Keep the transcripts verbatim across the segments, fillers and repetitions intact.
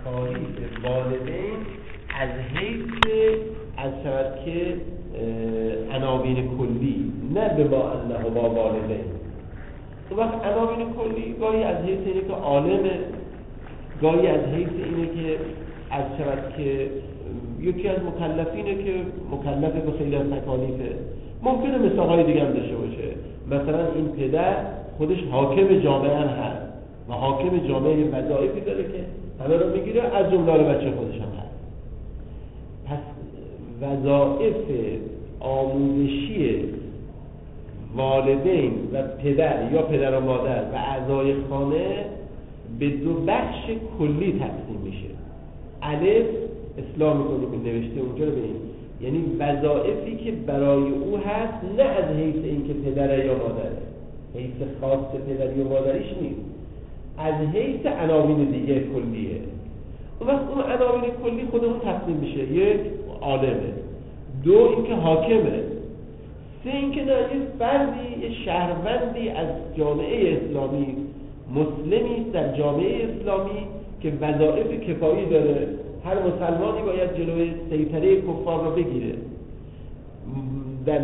تکالیف والدین از حیث از شود که عناوین کلی، نه به ما انه با والدین. اون وقت عناوین کلی گاهی از حیث اینه که عالمه، گاهی از حیث اینه که از شود که یکی از مکلفینه که مکلفه به خیلی از تکالیفه. ممکنه مثالهای دیگه هم داشته باشه، مثلا این پدر خودش حاکم جامعه هم هست و حاکم جامعه وظایفی داره که همه رو میگیره، از جمله بچه خودش هم هست. پس وظایف آموزشی والدین و پدر یا پدر و مادر و اعضای خانه به دو بخش کلی تقسیم میشه. الف اصلاح میکنیم نوشته اونجا رو ببینیم، یعنی وظایفی که برای او هست، نه از حیث اینکه پدر یا مادره، حیث خاص پدری و مادریش نیست، از حیث عناوین دیگه کلیه. اون وقت اون عناوین کلی خودمون تقسیم میشه، یک عالمه، دو اینکه حاکمه، سه اینکه نه یه فردی، یه شهروندی از جامعه اسلامی، مسلمی در جامعه اسلامی که وظایف کفایی داره. هر مسلمانی باید جلوی سیطره کفار رو بگیره، در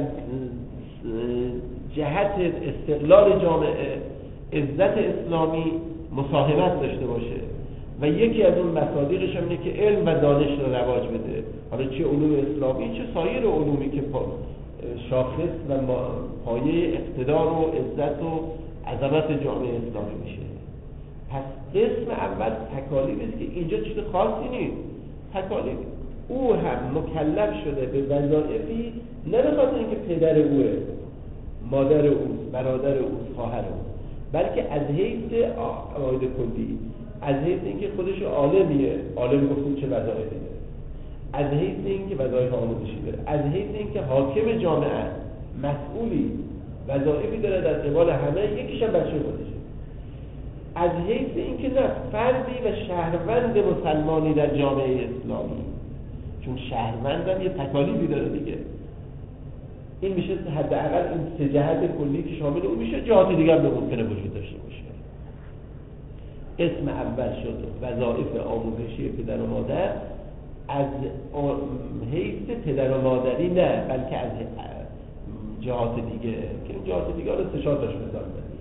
جهت استقلال جامعه، عزت اسلامی مساهمت داشته باشه و یکی از اون مصادیقش هم اینه که علم و دانش رو رواج بده، حالا چه علوم اسلامی چه سایر علومی که شاخص و پایه اقتدار و عزت و عظمت جامعه اسلامی میشه. پس قسم اول تکالیف است که اینجا چیز خاصی نیست. تکالیف او هم مکلف شده به وظایفی، نه به خاطر اینکه پدر اوه، مادر اوست، برادر اوست، خواهر اوست، بلکه از حیث عقاید کلی، از حیث اینکه خودش عالمیه، عالم گفتیم چه وظایفی داره، از حیث اینکه وظایف آموزشی داره، از حیث اینکه حاکم جامعه، مسئولی، وظایفی داره در قبال همه، یکیش هم بچه خودشه، از حیث اینکه نه فردی و شهروند مسلمانی در جامعه اسلامی، چون شهروند هم یه تکالیفی داره دیگه. این میشه حداقل این سه جهت کلی که شامل اون میشه، جهات دیگه هم ممکنه وجود داشته باشه. اسم اول شد وظایف آموزشی پدر و مادر، از حیث پدر و مادری نه، بلکه از جهات دیگه که این جهات دیگه رو سه چهار تاش مثال بزنیم.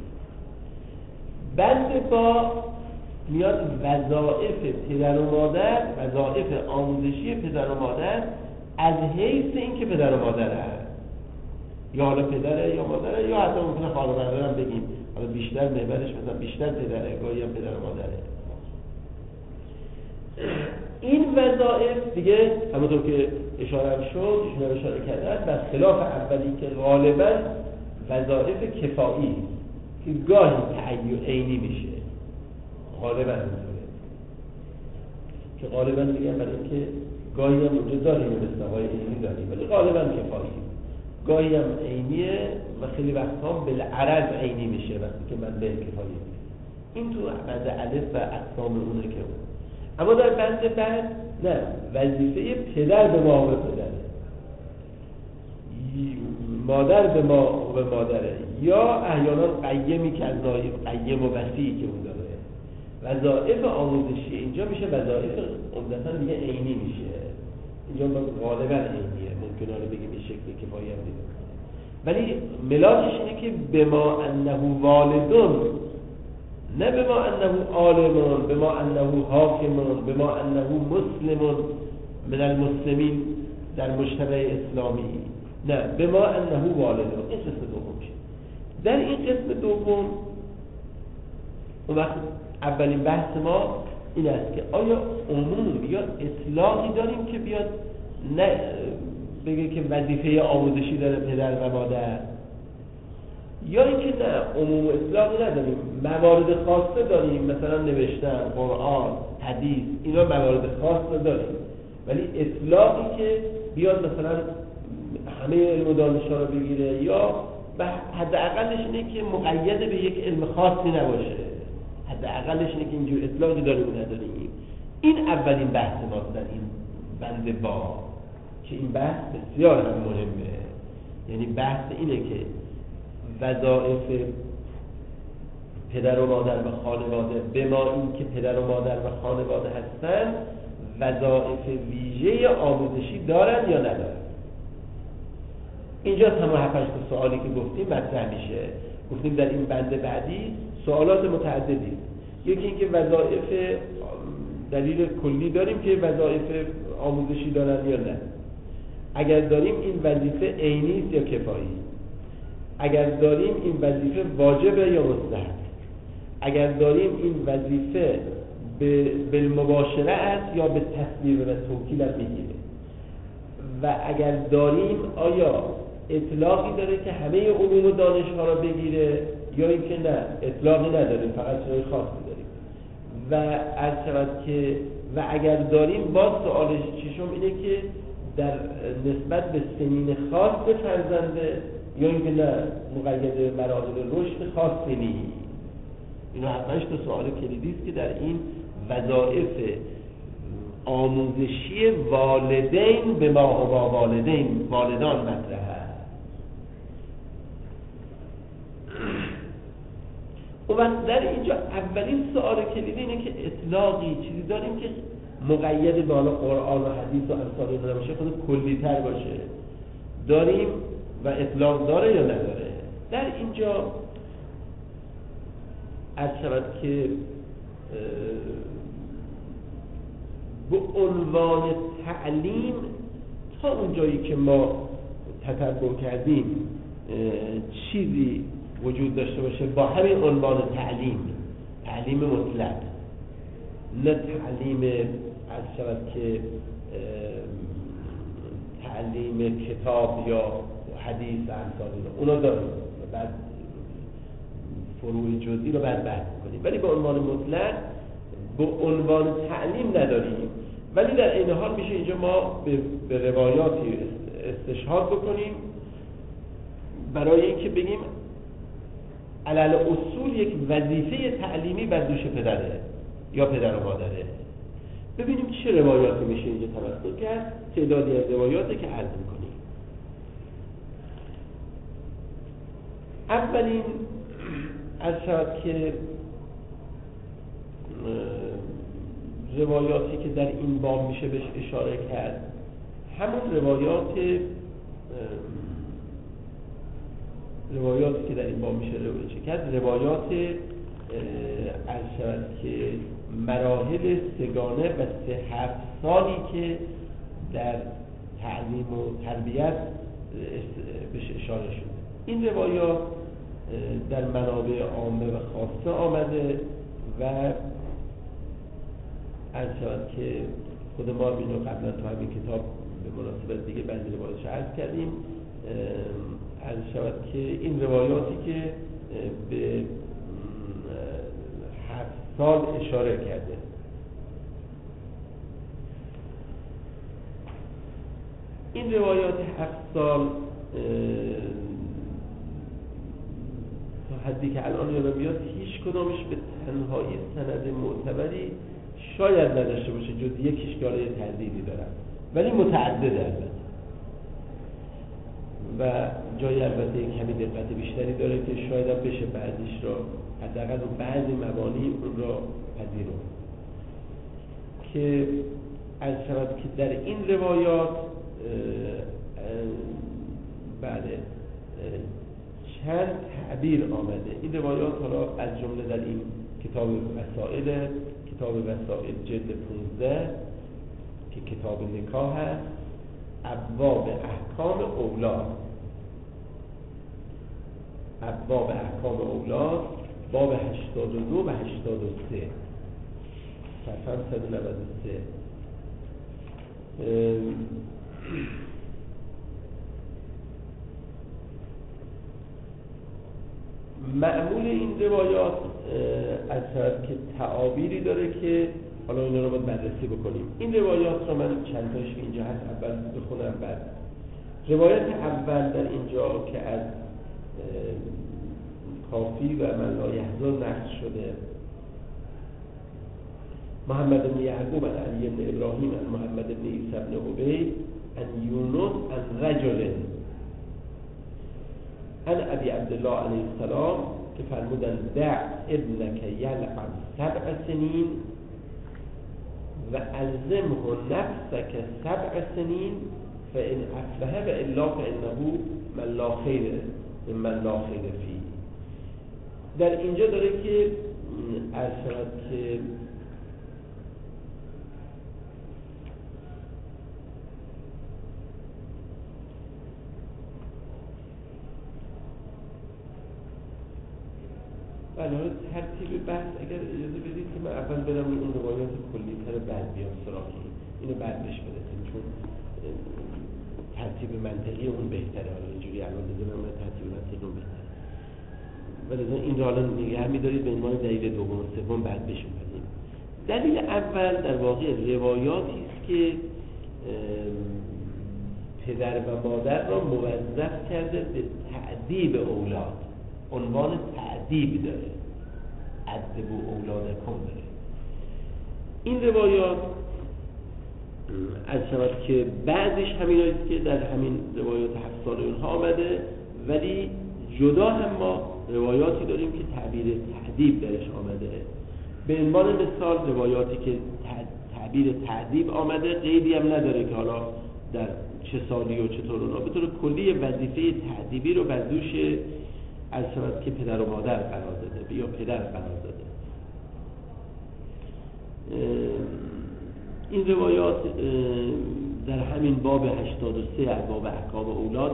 بند با میاد وظایف پدر و مادر، وظایف آموزشی پدر و مادر از حیث اینکه پدر و مادر هست، یا حالا پدره یا مادره، یا حتی ممکنه خاله برادر هم بگیم، حالا بیشتر محورش مثلا بیشتر پدره، گاهی هم پدر و مادره. این وظایف دیگه همونطور که اشاره هم شد، ایشون اشاره کردن، بر خلاف اولی که غالبا وظایف کفایی که گاهی تعیین عینی میشه، غالبا اینطوره که غالبا میگن برای اینکه گاهی هم اونجا داریم مصداقای عینی داریم، ولی غالبا کفایی، گاهی هم عینیه و خیلی وقتها بالعرض عینی میشه وقتی که من به کفایی. این تو بند الف و اقسام اونه که اون. اما در بند بعد نه، وظیفه پدر به ما و پدره، مادر به ما و مادره، یا احیانا قیمی که از نایب قیم و وسیعی که اون داره. وظایف آموزشی اینجا میشه وظایف عمدتاً دیگه عینی میشه، اینجا غالبا عینیه، ممکنه رو بگیم این شکلی که باید دیده، ولی ملاکش اینه که به ما انه والدون، نه به ما انه عالمون، به ما انه حاکمون، به ما انه مسلمون من المسلمین در مجتمع اسلامی، نه به ما انه والدون. این قسم دوم شد. در این قسم دوم اون وقت اولین بحث ما این است که آیا عموم یا اطلاقی داریم که بیاد نه بگه که وظیفه آموزشی داره پدر و مادر، یا اینکه نه عموم اطلاقی نداریم، موارد خاصه داریم، مثلا نوشتن، قرآن، حدیث، اینا موارد خاصه داریم، ولی اطلاقی که بیاد مثلا همه علم و دانش‌ها رو بگیره، یا حداقلش اینه که مقید به یک علم خاصی نباشه، حداقلش اینه که اینجور اطلاقی داریم و نداریم. این اولین بحث ماست در این بند با، که این بحث بسیار هم مهمه. یعنی بحث اینه که وظایف پدر و مادر و خانواده به ما این که پدر و مادر و خانواده هستن وظایف ویژه آموزشی دارن یا ندارن. اینجا همون هفتش تا سوالی که گفتیم مطرح میشه. گفتیم در این بند بعدی سوالات متعددی، یکی اینکه وظایف دلیل کلی داریم که وظایف آموزشی دارن یا نه، اگر داریم این وظیفه عینی است یا کفایی، اگر داریم این وظیفه واجبه یا مستحب، اگر داریم این وظیفه به بالمباشره است یا به تصویب و توکیل هم میگیره، و اگر داریم آیا اطلاقی داره که همه علوم و دانش‌ها را بگیره یا اینکه نه اطلاقی نداریم فقط چیزای خاصی داریم. و از شود که و اگر داریم باز سوالش چیشم اینه که در نسبت به سنین خاص فرزنده یا اینکه نه مقید به مراحل رشد خاصی نیست. اینا هفتش تا سوال کلیدی است که در این وظایف آموزشی والدین به ما و با والدین والدان مطرح است. و وقت در اینجا اولین سوال کلیدی اینه که اطلاقی چیزی داریم که مقید به قرآن و حدیث و امثال اینا نباشه، خود کلی‌تر باشه داریم و اطلاق داره یا نداره. در اینجا عرض شود که به عنوان تعلیم تا اون جایی که ما تتبع کردیم چیزی وجود داشته باشه با همین عنوان تعلیم، تعلیم مطلق، نه تعلیم عرض شود که تعلیم کتاب یا حدیث و امثال اینا، اونا داریم بعد فروع جزئی رو بعد بحث کنیم، ولی به عنوان مطلق به عنوان تعلیم نداریم. ولی در این حال میشه اینجا ما به, به روایاتی استشهاد بکنیم برای اینکه بگیم علل اصول یک وظیفه تعلیمی بر دوش پدره یا پدر و مادره. ببینیم چه روایاتی میشه اینجا توسط کرد، تعدادی از روایاتی که عرض میکنیم. اولین از شاید که روایاتی که در این باب میشه بهش اشاره کرد همون روایات روایاتی که در این باب میشه روایت کرد روایات از شاید که مراحل سگانه و سه هفت سالی که در تعلیم و تربیت بهش اشاره شده. این روایات در منابع عامه و خاصه آمده و از شاید که خود ما بینو قبلا تو همین کتاب به مناسبت دیگه بعضی روایاتش عرض کردیم. از شاید که این روایاتی که به هفت سال اشاره کرده. این روایات هفت سال تا حدی که الان یادم میاد هیچ کدامش به تنهایی سند معتبری شاید نداشته باشه، جز یکیش که حالا یه تردیدی دارن، ولی متعدده البته و جای البته کمی دقت بیشتری داره که شاید هم بشه بعضیش را حداقل رو بعضی مبانی اون را پذیرفت. که از شود که در این روایات بله چند تعبیر آمده. این روایات حالا از جمله در این کتاب وسائل کتاب وسائل جلد پانزده که کتاب نکاح هست، ابواب احکام اولاد، ابواب احکام اولاد باب هشتاد و دو و هشتاد و سه صفحه صد و نود و سه. معمول این روایات از طرف که تعابیری داره که حالا اینا رو باید بررسی بکنیم. این روایات رو من چند تاش که اینجا هست اول بخونم. بعد روایت اول در اینجا که از کافی و من لا یحزن نقل شده، محمد بن یعقوب عن علی بن ابراهیم عن محمد بن عیسی بن عبید عن یونس عن رجل عن ابی عبدالله علیه السلام که فرمودن دع ابنک یلعب سبع سنین و الزمه نفسک سبع سنین فان افلح و الا فانه من لا خیر من لا خیر فی. در اینجا داره که عرض شود که بله ترتیب بحث اگر اجازه بدید که من اول برم اون روایات کلی تر بعد بیام سراغی اینو بعد بهش برسیم، چون ترتیب منطقی اون بهتره. حالا اینجوری الان بزنم ترتیب منطقی اون بهتره، ولی این رو الان نگه می‌دارید به عنوان دلیل دوم و سوم بعد بهش می‌پردازیم. دلیل اول در واقع روایاتی است که پدر و مادر را موظف کرده به تأدیب اولاد، عنوان تأدیب داره، ادبوا اولادکم داره. این روایات از شود که بعضش همین است که در همین روایات هفت ساله اونها آمده، ولی جدا هم ما روایاتی داریم که تعبیر تأدیب درش آمده. به عنوان مثال روایاتی که تعبیر تأدیب آمده قیدی هم نداره که حالا در چه سالی و چطور اونا، به طور کلی وظیفه تأدیبی رو بر دوش از شود که پدر و مادر قرار داده یا پدر قرار داده. این روایات در همین باب هشتاد و سه از باب احکام اولاد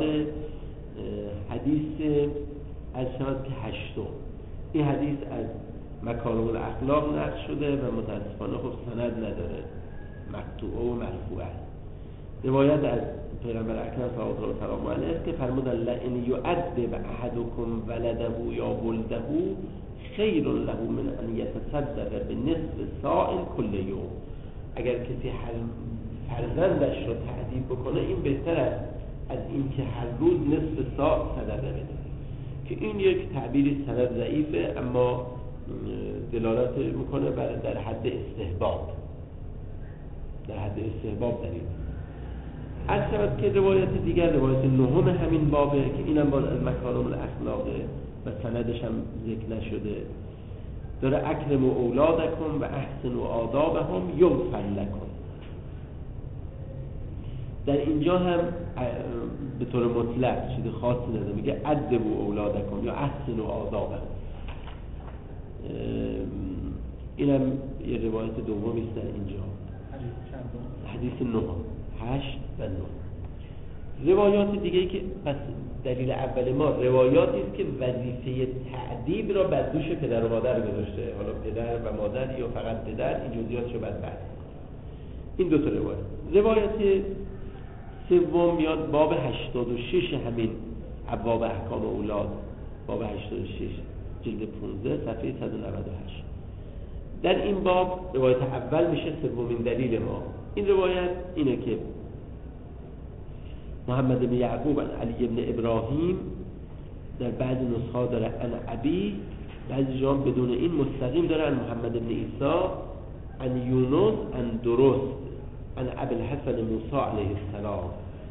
حدیث از شود که هشتم، این حدیث از مکارم الاخلاق نقل شده و متاسفانه خب سند نداره، مقطوعه و مرفوعه. روایت از پیغمبر اکرم صلی الله علیه و آله است که فرمودن لئن یؤدب احدکم ولده یا ولده خیر له من ان یتصدق بنصف صاع کل یوم. اگر کسی فرزندش رو تأدیب بکنه این بهتر است از این که هر روز نصف صاع صدقه بده، که این یک تعبیری سند ضعیفه اما دلالت میکنه بر در حد استحباب، در حد استحباب دلیل. از شود که روایت دیگر روایت نهم همین بابه که اینم باز از مکارم الاخلاقه و سندش هم ذکر نشده، داره اکرم و اولادکم و احسن و آدابهم یغفر لکم. در اینجا هم به طور مطلق چیز خاصی نداره، میگه ادبوا اولادکم یا احسن و آدابهم. اینم یه روایت دومی است در اینجا، حدیث نه هشت و نه. روایات دیگه که پس دلیل اول ما روایاتی است که وظیفه تأدیب را بر دوش پدر و مادر گذاشته، حالا پدر و مادر یا فقط پدر، این جزئیاتشو بعد بعد. این دو تا روایت. روایت سوم میاد باب هشتاد و شش همین ابواب احکام اولاد، باب هشتاد و شش جلد پانزده صفحه صد و نود و هشت. در این باب روایت اول میشه سومین دلیل ما. این روایت اینه که محمد بن یعقوب عن علی بن ابراهیم در بعض نسخه داره عن ابی، بعضی جام بدون این مستقیم داره عن محمد بن عیسی عن یونس عن درست عن ابی الحسن موسی علیه السلام،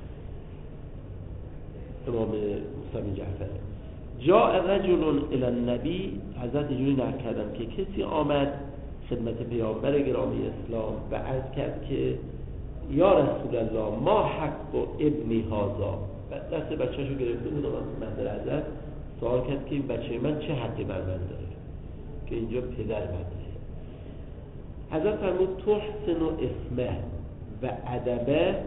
امام موسی بن جعفر. جاء رجل الى النبی، حضرت اینجوری نقل کردن که کسی آمد خدمت پیامبر گرامی اسلام و عرض کرد که یا رسول الله ما حق ابنی هذا، و دست بچه‌شو گرفته بود و منظر حضرت سوال کرد که این بچه من چه حقی بر من داره که اینجا پدر بنده. حضرت فرمود تحسن اسمه و ادبه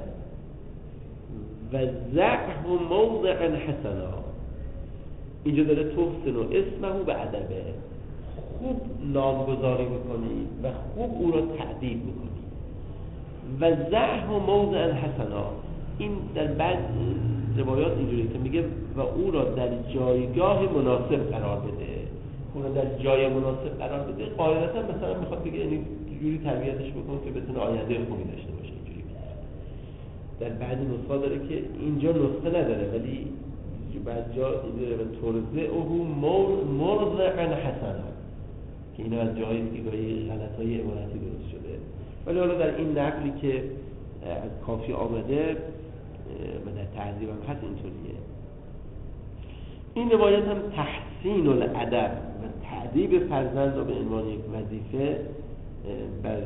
و زعه موضع حسنا. اینجا داره تحسن اسمه و ادبه، خوب نامگذاری میکنی و خوب او را تأدیب میکنی. و زعه موضع حسنا، این در بعض روایات اینجوری که میگه و او را در جایگاه مناسب قرار بده، او را در جای مناسب قرار بده. قاعدتا مثلا میخواد بگه یعنی جوری تربیتش بکن که بتونه آینده خوبی داشته باشه. اینجوری در بعضی نسخه داره که اینجا نسخه نداره ولی بعض جا اینجوری ترزه او موضع حسنا، که اینا از جایی که گاهی غلط‌های عبارتی درست شده، ولی حالا در این نقلی که از کافی آمده و در تهذیب هم هست اینطوریه. این روایت هم تحسین تحسین الادب و تأدیب فرزند را به عنوان یک وظیفه بر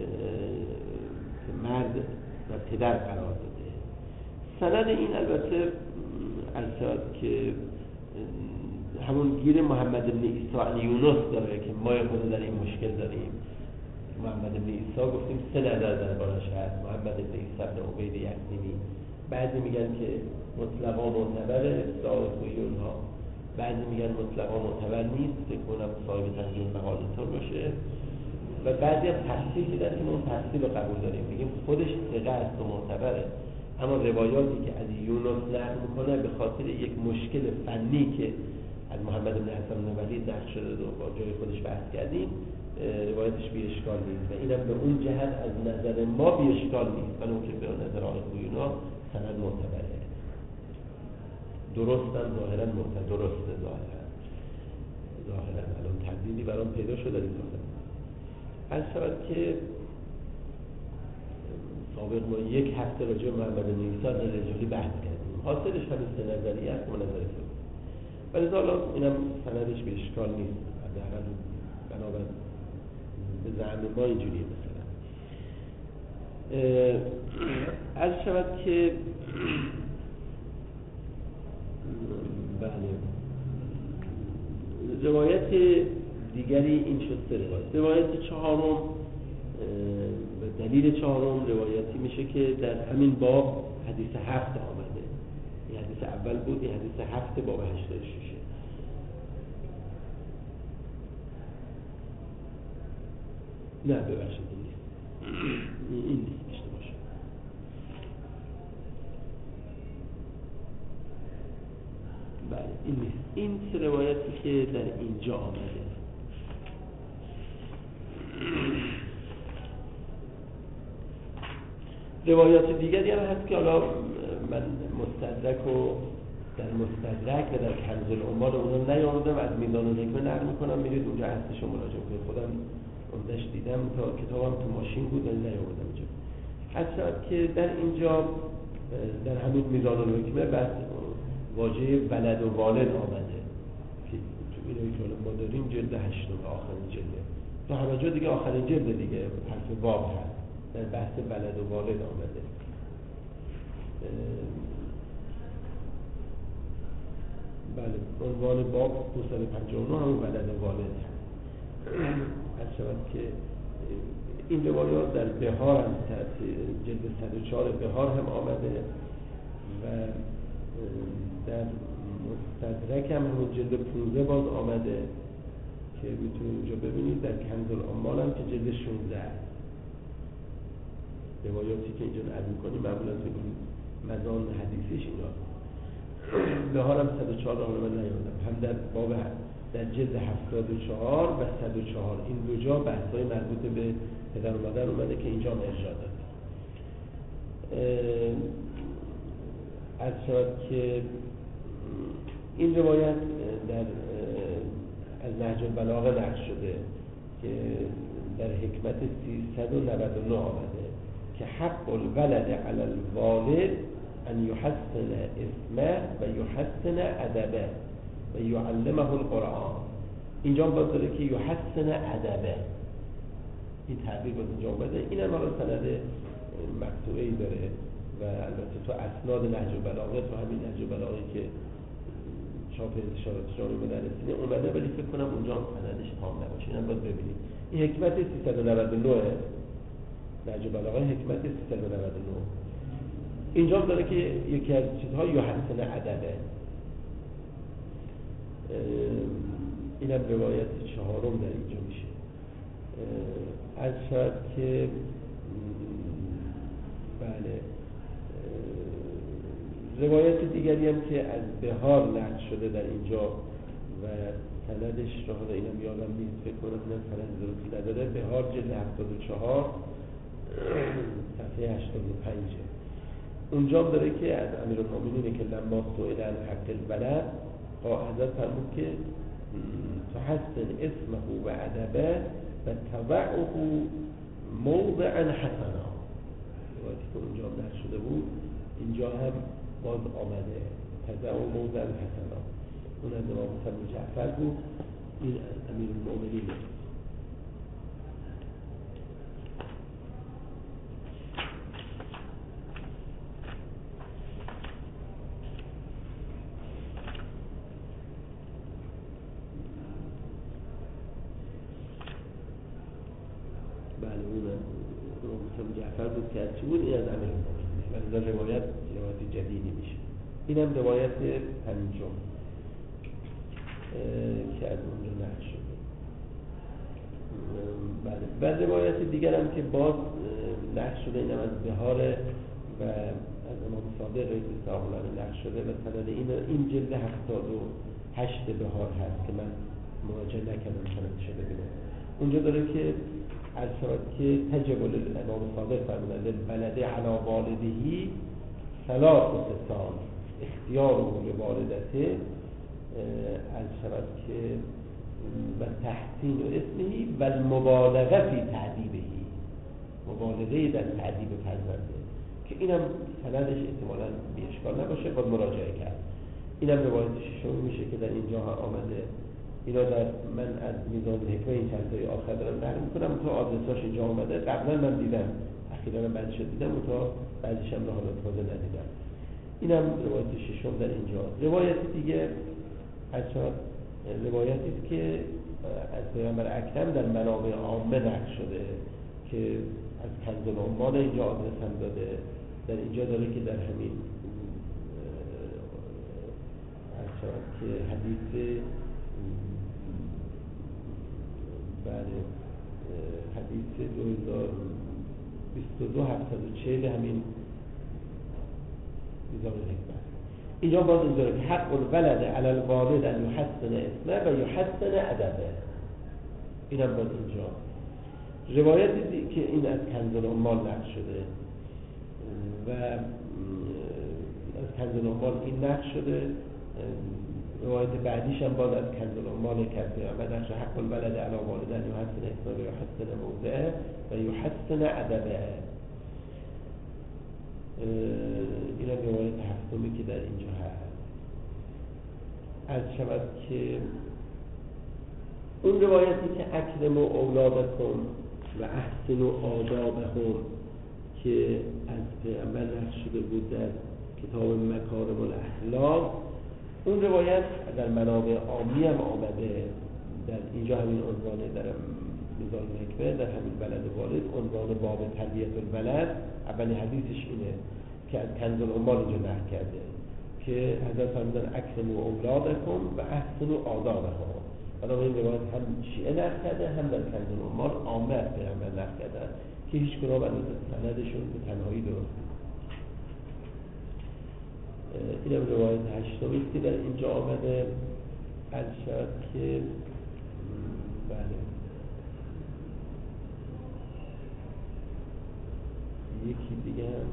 مرد و پدر قرار داده. سند این البته البته که همون گیر محمد بن عیسی علی یونس داره که ما خود در این مشکل داریم. محمد بن عیسی گفتیم سه نظر دربارش هست. محمد بن عیسی بن عبید یزدی، بعضی میگن که مطلقا معتبره اصلاح خویی اونها، بعضی میگن مطلقا معتبر نیست، فکر کنم صاحب تنظیم مقالتون باشه، و بعضی هم تفصیل میدن که ما اون تفصیل رو قبول داریم، میگیم خودش ثقه است و معتبره، اما روایاتی که از یونس نقل میکنه به خاطر یک مشکل فنی که از محمد بن حسن بن ولید نقل شده و با جای خودش بحث کردیم، روایتش بی اشکال نیست و اینم به اون جهت از نظر ما بی اشکال نیست، ولی اون که به نظر آقای خویونا سند معتبره، درست هم ظاهرا معتبر، درسته ظاهرا ظاهرا الان تبدیلی برام پیدا شده این ظاهرا. از شود که سابق ما یک هفته راجع به محمد بن عیسی رجالی بحث کردیم، حاصلش همین سه نظریه است و نظر تو، ولی حالا اینم سندش به اشکال نیست، حداقل بنابر به زعم ما اینجوریه. مثلا از شود که بله روایت دیگری این شد سه روایت. روایت چهارم به دلیل چهارم روایتی میشه که در همین باب حدیث هفت آمده. این حدیث اول بود، این حدیث هفت باب هشتاد و شش. نه ببخشید این نیست، این نیست بشته باشه. بله این نیست، این سه روایتی که در اینجا آمده. روایات دیگری هم هست که حالا من مستدرک و در مستدرک و در کنز العمال اونو نیاوردم، از میزان الحکمه نقل میکنم، میرید اونجا هستش و مراجعه کنید. خودم اونجاش دیدم، تا کتابم تو ماشین بود ولی نیاوردم اینجا. هست که در اینجا در همین میزان الحکمه بس واژه ولد و والد آمده که تو اینو که ما داریم جلد هشتم آخرین جلده، تو همه جا دیگه آخرین جلد دیگه حرف باب هست، در بحث ولد و والد آمده. بله عنوان باب دویست و پنجاه و نه همون ولد و والد هست. از شود که این روایات در بهار هم جلد صد و چهار بهار هم آمده و در مستدرک هم همون جلد پونزده باز آمده که میتونید اونجا ببینید. در کنز العمال هم که جلد شانزده است. روایاتی که اینجا نقل می‌کنیم معمولا تو این مزان حدیثیش اینا. بهار هم صد و چهار رو من نیاوردم، هم در باب در جلد هفتاد و چهار و صد و چهار این دو جا بحث‌های مربوط به پدر و مادر اومده که اینجا هم ارجاع داده. از شد که این روایت در از نهج البلاغه نقل شده که در حکمت سیصد و نود و نه آمده که حق الولد علی الوالد ان یحسن اسمه و یحسن ادبه و یعلمه القرآن. اینجا باز داره که یحسن ادبه، این تعبیر باز اینجا آمده. این هم حالا سند مقطوعی داره و البته تو اسناد نهج البلاغه، تو همین نهج البلاغه که چاپ اشارات شما رو مدرسینه اومده، ولی فکر کنم اونجا هم سندش تام نباشه. اینم باید ببینید. این حکمت سیصد و نود و نه نهج البلاغه، حکمت سیصد و نود و نه. اینجا داره که یکی از چیزها یحسن ادبه. اینم روایت چهارم در اینجا میشه. از شاید که بله روایت دیگری هم که از بهار نقل شده در اینجا و سندش رو حالا اینم یادم نیست، فکر کنم اینم سند درستی نداره. بهار جلد هفتاد و چهار صفحه هشتاد و پنج اونجا داره که از امیرالمومنین که لما سئل عن حق الولد حضرت فرمود که تحسن اسمه و ادبه و تبعه موضعا حسنا. روایتی که اونجا نقل شده بود اینجا هم باز آمده تبعه موضعا حسنا اون از امام موسی بن جعفر بود، این امیرالمؤمنین. بله اون امام موسی بن جعفر بود که از چی بود؟ این از امیرالمؤمنین، ولی در روایت روایت جدیدی میشه. این هم روایت پنجم که از اونجا نقل شده. بله. و روایت دیگر هم که باز نقل شده، این هم از بهار و از امام صادق رضی الله عنه نقل شده و سند این این جلد هفتاد و هشت بهار هست که من مراجعه نکردم سندش رو ببینم. اونجا داره که از شود که تجب الامام صادق فرمودن للولد علی والدهی ثلاث خصال اختیار والدته از شود که و تحسین و اسمهی و المبالغه فی تعدیبهی، مبالغه در تعدیب فرزنده، که اینم سندش احتمالاً بی اشکال نباشه، باید مراجعه کرد. اینم روایت ششم میشه که در اینجا آمده. اینا در من از میزان الحکمه این چند تای آخر دارم نقل میکنم تا آدرساش اینجا آمده. قبلا من دیدم، اخیراً بعدش دیدم و تا بعدش هم حالا تازه ندیدم. اینم روایت ششم در اینجا. روایت دیگه از روایتی است که از پیامبر اکرم در منابع عامه نقل شده که از کنز العمال اینجا آدرس هم داده. در اینجا داره که در همین از که حدیث بله حدیث دو هزار و بیست و دو هفتصد و چهل همین میزان الحکمه اینجا باز اینجا که حق الولد علی الوالد ان یحسن اسمه و یحسن ادبه. اینم باز اینجا روایتی که این از کنز العمال نقل شده و از کنز العمال این نقل شده. روایت بعدیش هم باز از کنز العمال کرده و نقش حق الولد علی الوالد ان یحسن اسمه و یحسن موضعه و یحسن ادبه. این هم روایت هفتمی که در اینجا هست. از شود که اون روایتی که اکرموا اولادکم و احسنوا آدابهم که از پیامبر نقل شده بود در کتاب مکارم الاخلاق، اون روایت در منابع عامی هم آمده. در اینجا همین عنوانه در میزان الحکمه در همین ولد والد عنوان باب تربیت الولد اولین حدیثش اینه که از کنز العمال اینجا نقل کرده که حضرت فرمودن اکرموا اولادکم و احسنوا آدابهم. حالا این روایت هم شیعه نقل کرده هم در کنز العمال عامه از پیامبر نقل کردن که هیچ کدام از سندشون به تنهایی درست نیست. اینم روایت هشتمی که در اینجا آمده. از شد که بله یکی دیگه هم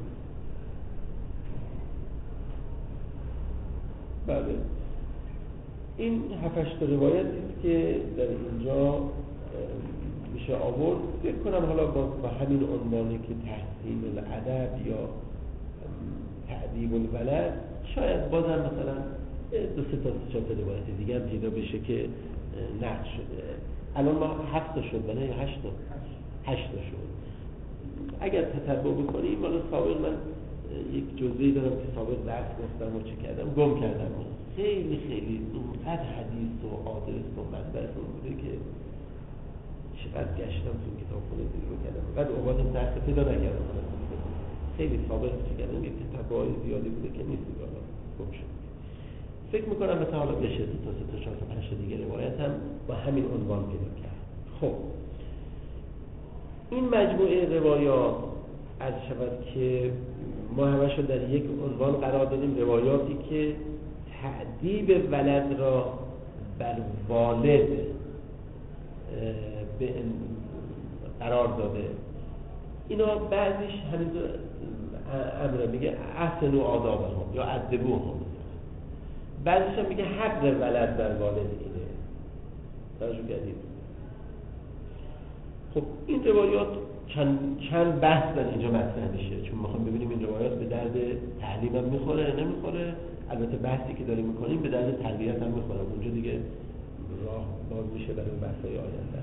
بله این هفتش روایت است که در اینجا میشه آورد. فکر کنم حالا با, با همین عنوانی که تحسین الادب یا تعدیب الولد شاید بازم مثلا دو سه تا چهار تا روایت دیگه هم پیدا بشه که نقل شده. الان ما هفت تا شد بله یا هشت تا هشت تا شد. اگر تتبع بکنیم مال سابق من یک جزئی دارم که سابق درس گفتم و چه کردم گم کردم. خیلی خیلی اونقدر حدیث و آدرس و منبعتون بوده که چقدر گشتم تو کتاب خونه دیر رو کردم بعد اوقاتم درس پیدا نکردم. خیلی سابق چه کردم یک تتبعای زیادی بوده که نیست دیگه گم شد. فکر میکنم مثلا حالا بشه تا سه تا چهار تا پنج تا دیگه روایت هم با همین عنوان پیدا کرد. خب این مجموعه روایات از شود که ما همش رو در یک عنوان قرار دادیم، روایاتی که تعدیب ولد را بر والد به قرار داده. اینا بعضیش همینطور امر میگه احسن و آداب هم یا ادبو هم، بعضیش هم میگه حق ولد بر والد اینه. توجه کردید؟ خب این روایات چند چند بحث در اینجا مطرح میشه، چون میخوام ببینیم این روایات به درد تعلیم هم میخوره نمیخوره. البته بحثی که داریم میکنیم به درد تربیت هم میخوره، اونجا دیگه راه باز میشه برای بحث‌های آینده.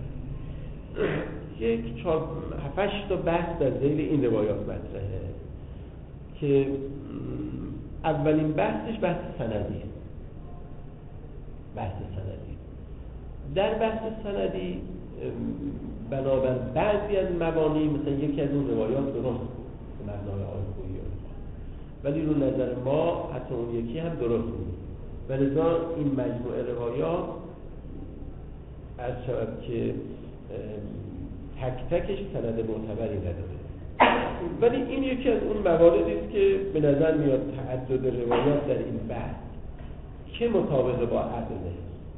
یک چهار هفتش تا بحث در ذیل این روایات مطرحه که اولین بحثش بحث سندی است. بحث سندی در بحث سندی بنابر بعضی از مبانی، مثلا یکی از اون روایات درست به مبنای آلخویی، ولی رو نظر ما حتی اون یکی هم درست نیست و لذا این مجموعه روایات از شود که تک تکش سند معتبری نداره. ولی این یکی از اون مواردی است که به نظر میاد تعدد روایات در این بحث که مطابق با عقله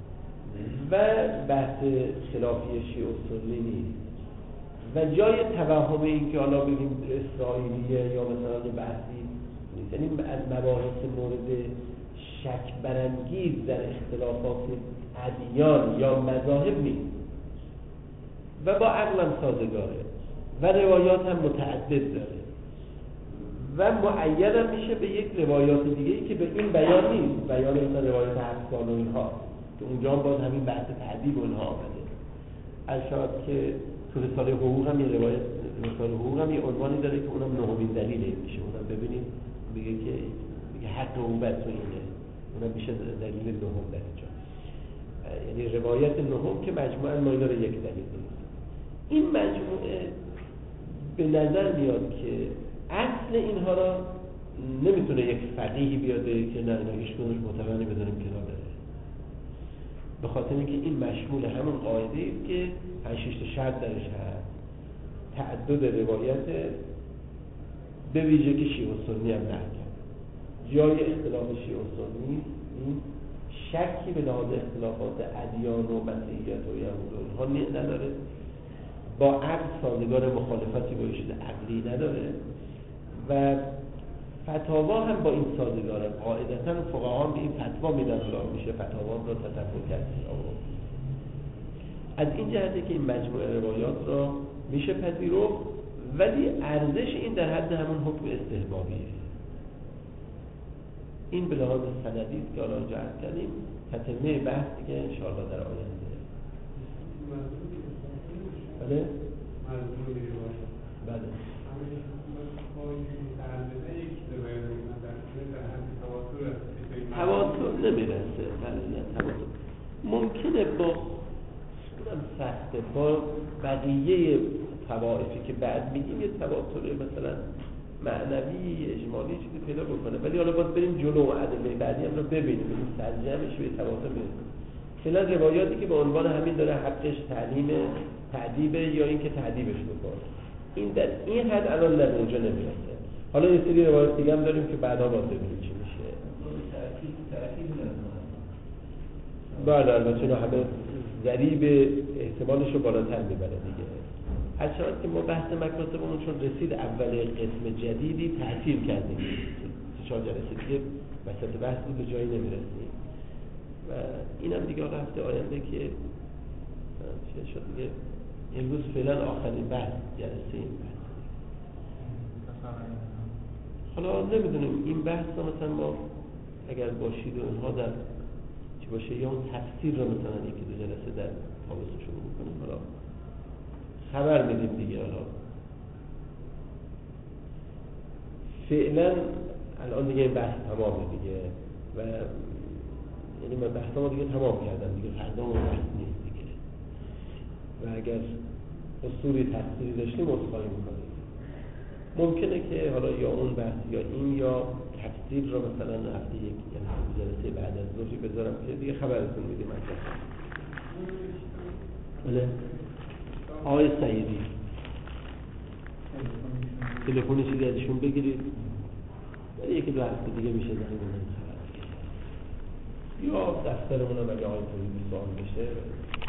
و بحث خلافی شیعه و سنی نیست و جای توهم این که حالا بگیم اسرائیلیه یا مثلا بحثی نیست، یعنی از مباحث مورد شک برانگیز در اختلافات ادیان یا مذاهب نیست و با عقل هم سازگاره و روایات هم متعدد داره و معید هم میشه به یک روایات دیگه ای که به این بیان نیست، بیان مثلا روایات هفتان و اینها که اونجا هم باز همین بحث تعدیب و اینها آمده. الشاید که تو رساله حقوق هم یه روایت رساله حقوق هم یه عنوانی داره که اونم نهمین دلیل میشه، اونم ببینید میگه که میگه حق عقوبت تو اینه، اونم میشه دلیل نهم در اینجا، یعنی روایت نهم که مجموعاً ما اینا رو یک دلیل داریم. این مجموعه به نظر میاد که اصل اینها را نمیتونه یک فقیهی بیاده که نه اینا هیچ کدومش معتبر بدونیم کنار بره، به خاطر اینکه این مشمول همون قاعده است که پنج شش تا شرط درش هست، تعدد روایت به ویژه که شیعه و سنی هم نقل کرد. جای اختلاف شیعه و سنی این شکی به لحاظ اختلافات ادیان و مسیحیت و یهود و اینها نداره، با عقل سازگار، مخالفتی با ایشون عقلی نداره و فتاوا هم با این سازگاره. قاعدتاً فقها هم به این فتوا میدن، حالا میشه فتاوا را تتبع کرد. از این جهته که این مجموعه روایات را میشه پذیرفت، ولی ارزش این در حد همون حکم استحبابیه. این به لحاظ سندی است که حالا اینجا عرض کردیم، تتمه بحث دیگه انشاءالله در آینده. بله؟ بله. تواتر نمیرسه، بله نه تواتر ممکنه با اونم سخته، با بقیه طوائفی که بعد میگیم یه تواتر مثلا معنوی اجمالی چیزی پیدا بکنه، ولی حالا باید بریم جلو و ادله بعدی هم رو ببینیم، ببینیم سرجمش به تواتر میرسه. فعلا روایاتی که به عنوان همین داره حقش تعلیم تعدیبه یا اینکه تعدیبش بکنه، این در این حد الان در اونجا نمیرسه. حالا یه سری روایات دیگه هم داریم که بعدا باید ببینیم چی میشه. بله البته اینا همه ضریب احتمالش رو بالاتر میبره دیگه. هرچند که ما بحث مکاتبمون چون رسید اول قسم جدیدی تعطیل کردیم، چهار جلسه دیگه وسط بحث بود به جایی نمیرسیم و اینم دیگه هفته آینده که چه شد دیگه، امروز فعلا آخرین بحث جلسه این بحث. حالا نمیدونیم این بحث رو مثلا ما اگر باشید و اونها در چی باشه یا اون تفسیر رو مثلا یکی دو جلسه در تابستون شروع میکنیم، حالا خبر میدیم دیگه. حالا فعلا الان دیگه این بحث تمامه دیگه و یعنی من بحث ما دیگه تمام کردم دیگه، فردا اون بحث نیست دیگه و اگر اصولی تفسیری داشتیم عذرخواهی میکنیم. ممکنه که حالا یا اون بحث یا این یا تفسیر رو مثلا هفته یک جلسه بعد از ظهری بذارم که دیگه خبرتون میدیم. بله آقای سعیدی تلفنی چیزی ازشون بگیرید، یکی دو هفته دیگه میشه زنگ بزنید خبر یا دفترمون رو اگه آقای تولیدی سوال بشه